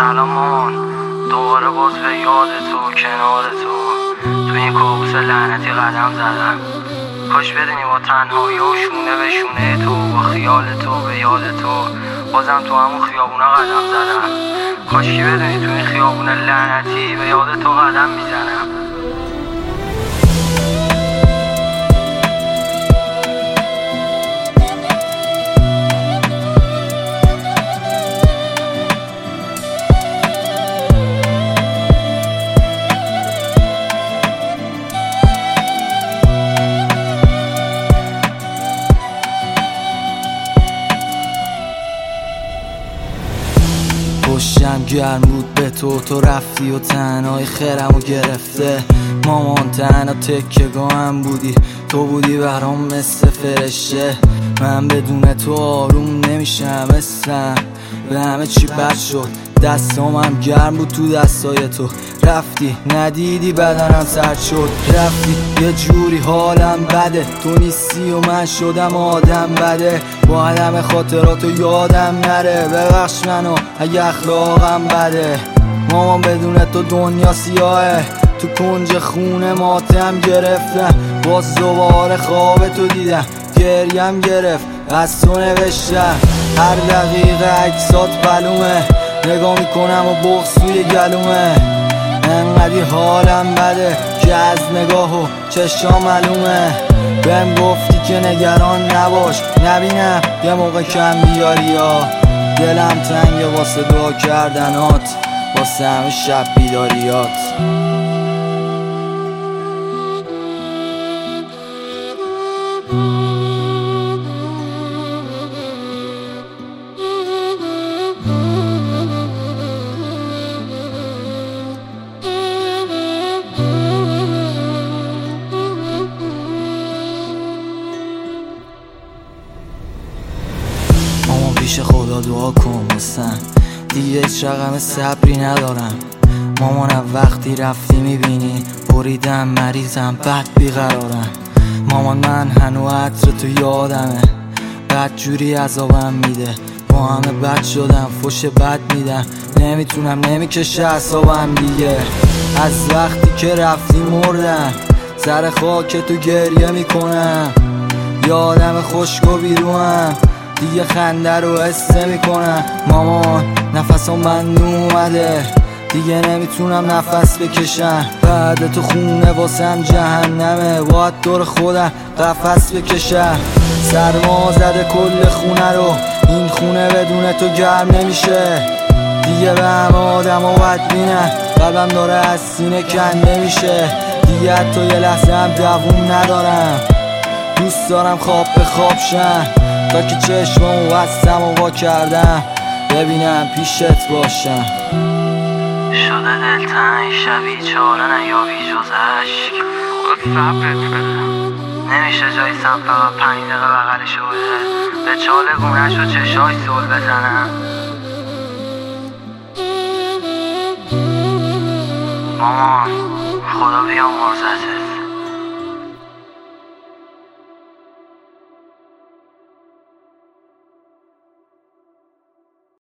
سلام مامان، دوباره باز به یاد تو کنار تو این کابوس لعنتی قدم زدم. کاش بدونی با تنهایی و شونه به شونه تو، با خیال تو به یاد تو بازم تو همون خیابونا قدم زدم. کاش که بدونی تو این خیابون لعنتی به یاد تو قدم میزنم. پشتم گرم بود به تو رفتی و تنهای خیرمو گرفته. مامان تنها تکیه‌گاهم بودی، تو بودی برام مثل فرشته. من بدون تو آروم نمیشم، اسم به همه چی بد شد. دستامم گرم بود تو دستای تو، رفتی ندیدی بدنم سرد شد. رفتی یه جوری حالم بده، تو نیستی و من شدم آدم بده. با عدم خاطراتو یادم نره، ببخش منو اگه اخلاقم بده. مامان بدون تو دنیا سیاهه، تو کنج خونه ماتم گرفتم. باز دوباره خواب تو دیدم، گریم گرفت از تو نوشتم. هر دقیقه عکسات بلومه، نگاه میکنم و بغض توی گلومه. انقدی حالم بده که از نگاه و چشام معلومه. بهم گفتی که نگران نباش، نبینم یه موقع کم بیاری یا دلم تنگه واسه دعا کردنات، واسه همه شب بیداریات. پیش خدا دعا کن واسم، دیگه هیچ رقم صبری ندارم. مامانم وقتی رفتی میبینی بریدم، مریضم بد بیقرارم. مامان من هنو عطر تو یادمه، بد جوری عذابم میده. با همه بد شدم، فوش بد میدم، نمیتونم نمیکشه اعصابم دیگه. از وقتی که رفتی مردم، سر خاک تو گریه میکنم. یادم خشک و بیروم، دیگه خنده رو حس میکنم. مامان نفسم بند اومده، دیگه نمیتونم نفس بکشم. بعد تو خونه واسم جهنمه، باید دور خودم قفس بکشم. سرما زده کل خونه رو، این خونه بدون تو گرم نمیشه. دیگه به همه آدم و بدبینم، قلبم داره از سینه کنده میشه. دیگه حتی یه لحظه هم دووم ندارم، دوست دارم خواب به خواب شم. تا که چشمامو بستم و وا کردم، ببینم پیشت باشم. شده دلتنگ شبی چاره نیابی جز عشق، خود صبرت بده. نمیشه جای سب فقط 5 دقیقه بغلش بوده، به چاله گونهش و چشاش زل بزنم. مامان خدا بیامرزته.